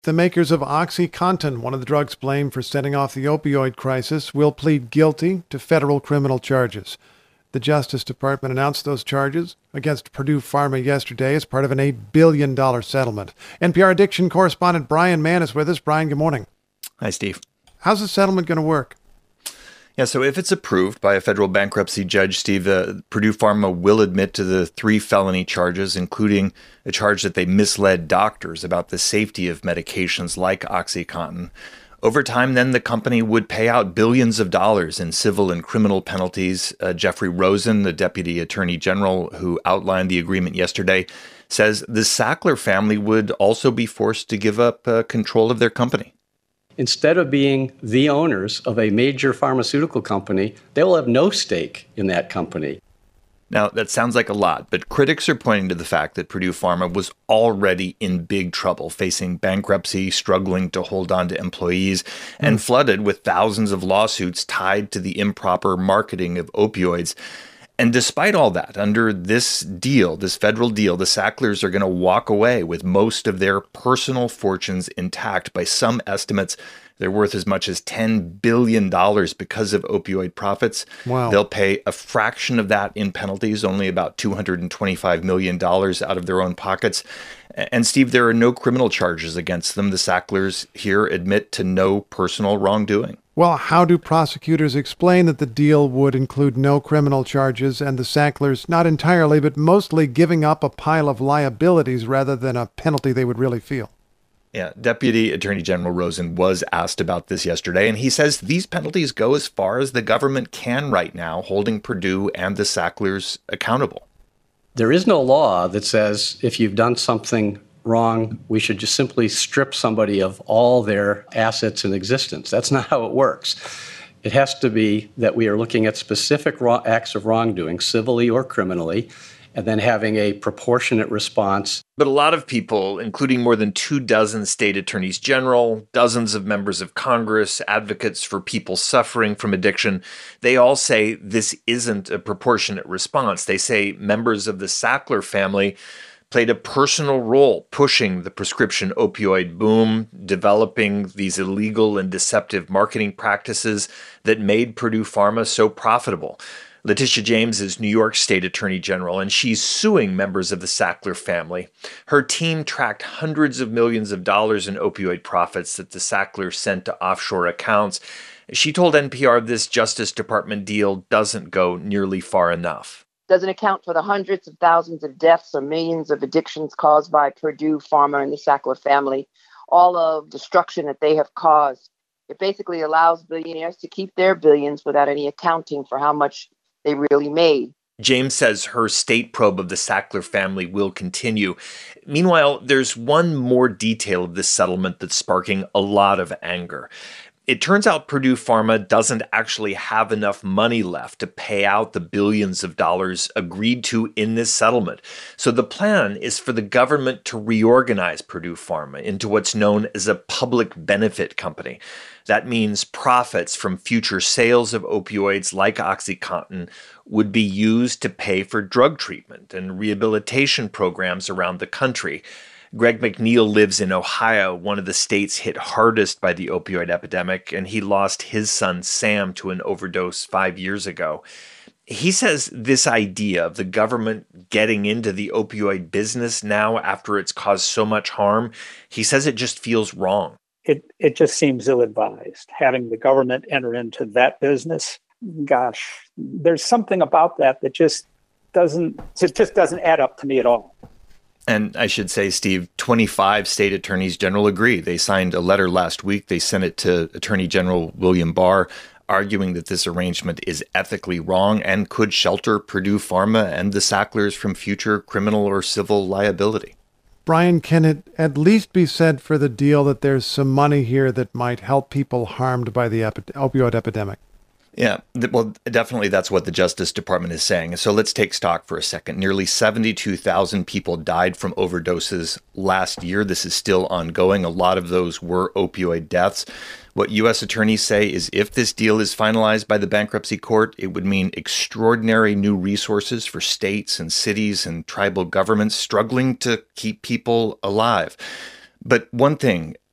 The makers of OxyContin, one of the drugs blamed for setting off the opioid crisis, will plead guilty to federal criminal charges. The Justice Department announced those charges against Purdue Pharma yesterday as part of an $8 billion settlement. NPR addiction correspondent Brian Mann is with us. Brian, good morning. Hi, Steve. How's the settlement going to work? Yeah, so if it's approved by a federal bankruptcy judge, Steve, Purdue Pharma will admit to the 3 felony charges, including a charge that they misled doctors about the safety of medications like OxyContin. Over time, then, the company would pay out billions of dollars in civil and criminal penalties. Jeffrey Rosen, the deputy attorney general who outlined the agreement yesterday, says the Sackler family would also be forced to give up control of their company. Instead of being the owners of a major pharmaceutical company, they will have no stake in that company. Now, that sounds like a lot, but critics are pointing to the fact that Purdue Pharma was already in big trouble, facing bankruptcy, struggling to hold on to employees, and flooded with thousands of lawsuits tied to the improper marketing of opioids. And despite all that, under this deal, this federal deal, the Sacklers are going to walk away with most of their personal fortunes intact. By some estimates, they're worth as much as $10 billion because of opioid profits. Wow. They'll pay a fraction of that in penalties, only about $225 million out of their own pockets. And Steve, there are no criminal charges against them. The Sacklers here admit to no personal wrongdoing. Well, how do prosecutors explain that the deal would include no criminal charges and the Sacklers, not entirely, but mostly giving up a pile of liabilities rather than a penalty they would really feel? Yeah, Deputy Attorney General Rosen was asked about this yesterday, and he says these penalties go as far as the government can right now, holding Purdue and the Sacklers accountable. There is no law that says if you've done something wrong, we should just simply strip somebody of all their assets in existence. That's not how it works. It has to be that we are looking at specific acts of wrongdoing, civilly or criminally, and then having a proportionate response. But a lot of people, including more than 24 state attorneys general, dozens of members of Congress, advocates for people suffering from addiction, they all say this isn't a proportionate response. They say members of the Sackler family played a personal role pushing the prescription opioid boom, developing these illegal and deceptive marketing practices that made Purdue Pharma so profitable. Letitia James is New York State Attorney General, and she's suing members of the Sackler family. Her team tracked hundreds of millions of dollars in opioid profits that the Sacklers sent to offshore accounts. She told NPR this Justice Department deal doesn't go nearly far enough. Doesn't account for the hundreds of thousands of deaths or millions of addictions caused by Purdue Pharma and the Sackler family, all of destruction that they have caused. It basically allows billionaires to keep their billions without any accounting for how much they really made. James says her state probe of the Sackler family will continue. Meanwhile, there's one more detail of this settlement that's sparking a lot of anger. It turns out Purdue Pharma doesn't actually have enough money left to pay out the billions of dollars agreed to in this settlement. So the plan is for the government to reorganize Purdue Pharma into what's known as a public benefit company. That means profits from future sales of opioids like OxyContin would be used to pay for drug treatment and rehabilitation programs around the country. Greg McNeil lives in Ohio, one of the states hit hardest by the opioid epidemic, and he lost his son Sam to an overdose 5 years ago. He says this idea of the government getting into the opioid business now after it's caused so much harm, he says it just feels wrong. It just seems ill-advised, having the government enter into that business. Gosh, there's something about that just doesn't add up to me at all. And I should say, Steve, 25 state attorneys general agree. They signed a letter last week. They sent it to Attorney General William Barr, arguing that this arrangement is ethically wrong and could shelter Purdue Pharma and the Sacklers from future criminal or civil liability. Brian, can it at least be said for the deal that there's some money here that might help people harmed by the opioid epidemic? Yeah, well, definitely that's what the Justice Department is saying. So let's take stock for a second. Nearly 72,000 people died from overdoses last year. This is still ongoing. A lot of those were opioid deaths. What U.S. attorneys say is if this deal is finalized by the bankruptcy court, it would mean extraordinary new resources for states and cities and tribal governments struggling to keep people alive. But one thing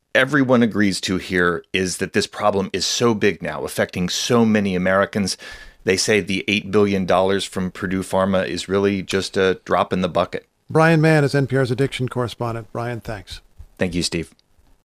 everyone agrees to here is that this problem is so big now, affecting so many Americans. They say the $8 billion from Purdue Pharma is really just a drop in the bucket. Brian Mann is NPR's addiction correspondent. Brian, thanks. Thank you, Steve.